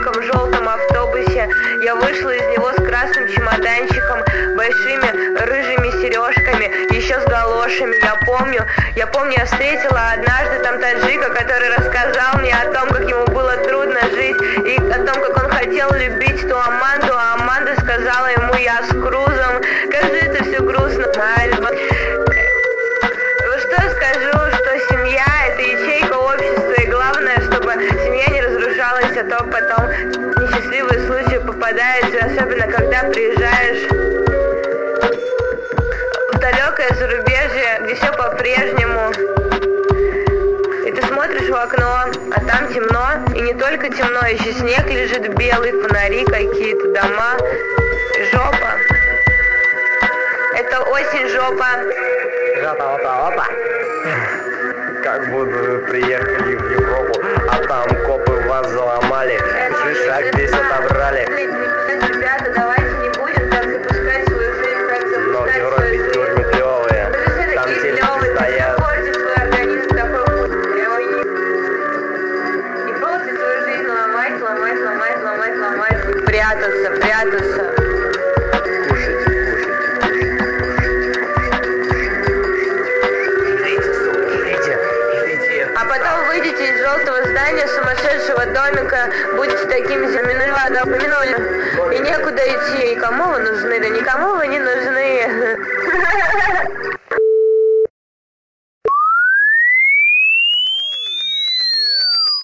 в желтом автобусе. Я вышла из него с красным чемоданчиком, большими рыжими сережками, еще с галошами. Я помню, я встретила однажды там таджика, который рассказал мне о том, как ему было трудно жить, и о том, как он хотел любить ту Аманду, а Аманда сказала ему: я с Крузом. Как же это все грустно. Что скажу, что семья — это ячейка общества, и главное, чтобы семья не разрушалась, а то потом несчастливые случаи попадаются, особенно когда приезжаешь в далекое зарубежье, где все по-прежнему. И ты смотришь в окно, а там темно, и не только темно, еще снег лежит белый, фонари какие-то, дома, жопа. Это осень, жопа. Опа. Как будто вы приехали в Европу, а там копы вас заломали, шишак весь отобрали. Ребята, давайте не будем так запускать свою жизнь, как запускать. Но в Европе тюрьмы клевые, там тельцы стоят. Портит свой организм такой вкус. И просто свою жизнь ломать. Прятаться. А потом выйдете из желтого здания, сумасшедшего домика, будете такими же упомянули. И некуда идти. И кому вы нужны? Да никому вы не нужны.